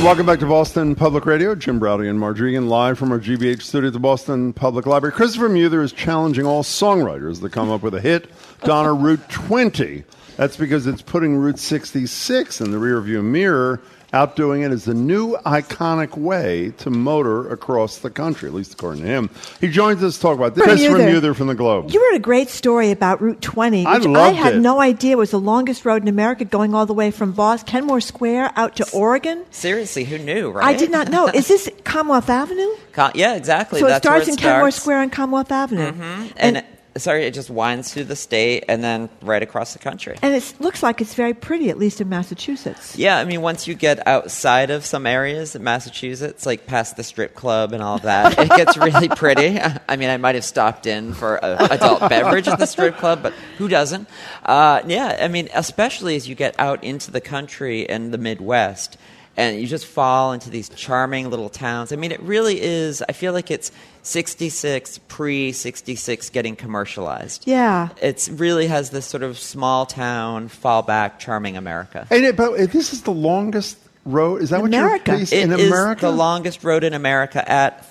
Welcome back to Boston Public Radio. Jim Browdy and Margery Egan live from our GBH studio at the Boston Public Library. Christopher Muther is challenging all songwriters to come up with a hit to honor Route 20. That's because it's putting Route 66 in the rearview mirror. Outdoing it is the new iconic way to motor across the country, at least according to him. He joins us to talk about this. Christopher Muther from the Globe. You wrote a great story about Route 20, which I had no idea was the longest road in America, going all the way from Kenmore Square out to Oregon. Seriously, who knew, right? I did not know. Is this Commonwealth Avenue? Yeah, exactly. So That's it starts where in Kenmore Square and Commonwealth Avenue. Mm-hmm. And it just winds through the state and then right across the country. And it looks like it's very pretty, at least in Massachusetts. Yeah, I mean, once you get outside of some areas in Massachusetts, like past the strip club and all of that, it gets really pretty. I mean, I might have stopped in for an adult beverage at the strip club, but who doesn't? Yeah, I mean, especially as you get out into the country and the Midwest, and you just fall into these charming little towns. I mean, it really is, I feel like it's 66, pre-66 getting commercialized. Yeah. It really has this sort of small town, fallback, charming America. But this is the longest road? Is that what your piece in America? It is the longest road in America at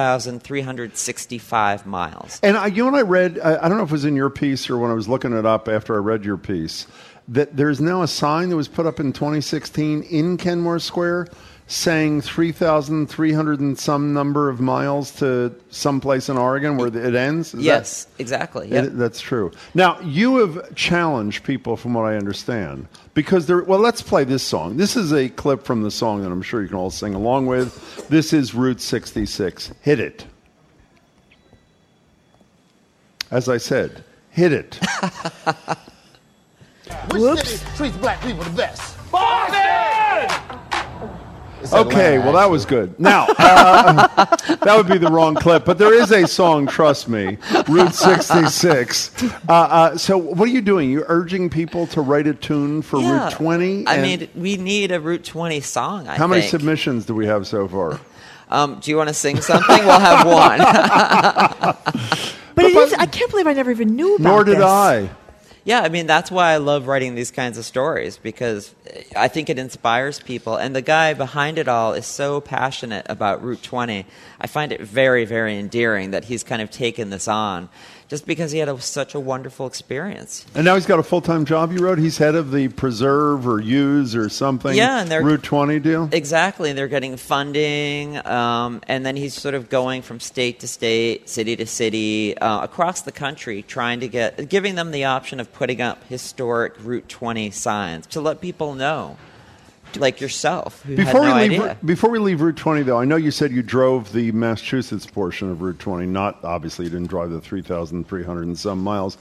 3,365 miles. And you know what I read? I don't know if it was in your piece or when I was looking it up after I read your piece, that there's now a sign that was put up in 2016 in Kenmore Square saying 3,300 and some number of miles to someplace in Oregon where it ends? Yes, exactly. Yep. That's true. Now, you have challenged people from what I understand because let's play this song. This is a clip from the song that I'm sure you can all sing along with. This is Route 66. Hit it. As I said, hit it. Which city treats black people the best? Boston! Okay, well, that was good. Now, that would be the wrong clip, but there is a song, trust me, Route 66. So what are you doing? You're urging people to write a tune for Route 20? I mean, we need a Route 20 song, I think. How many submissions do we have so far? Do you want to sing something? We'll have one. But I can't believe I never even knew about this. Nor did I. Yeah, I mean, that's why I love writing these kinds of stories, because I think it inspires people. And the guy behind it all is so passionate about Route 20. I find it very, very endearing that he's kind of taken this on, just because he had such a wonderful experience. And now he's got a full-time job, you wrote? He's head of the Preserve or Use or something Route 20 deal? Exactly. They're getting funding, and then he's sort of going from state to state, city to city, across the country, giving them the option of putting up historic Route 20 signs to let people know. Like yourself, who had no idea. Before we leave Route 20, though, I know you said you drove the Massachusetts portion of Route 20. Obviously, you didn't drive the 3,300 and some miles.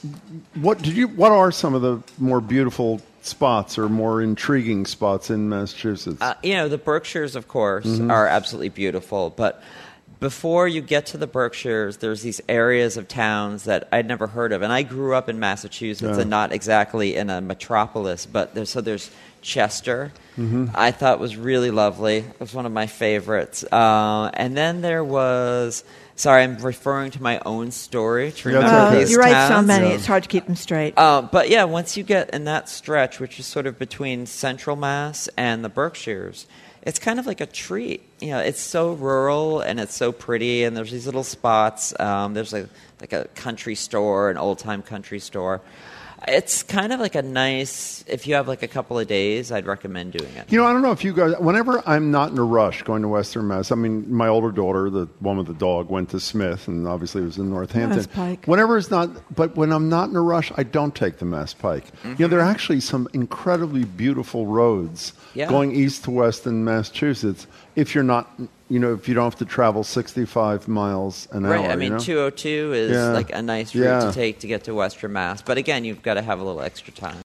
What are some of the more beautiful spots or more intriguing spots in Massachusetts? The Berkshires, of course, are absolutely beautiful, but before you get to the Berkshires, there's these areas of towns that I'd never heard of. And I grew up in Massachusetts and not exactly in a metropolis, but there's Chester, I thought was really lovely. It was one of my favorites. And then there was... Sorry, I'm referring to my own story to remember these you write towns. so many, it's hard to keep them straight. But yeah, once you get in that stretch, which is sort of between Central Mass and the Berkshires, it's kind of like a treat. It's so rural and it's so pretty, and there's these little spots. There's like a country store, an old-time country store. It's kind of like a nice, if you have like a couple of days, I'd recommend doing it. I don't know if you guys, whenever I'm not in a rush going to Western Mass, I mean, my older daughter, the one with the dog, went to Smith, and obviously it was in Northampton. Mass Pike. But when I'm not in a rush, I don't take the Mass Pike. There are actually some incredibly beautiful roads going east to west in Massachusetts if you're not... if you don't have to travel 65 miles an hour. Right, I mean, 202 is like a nice route to take to get to Western Mass. But again, you've got to have a little extra time.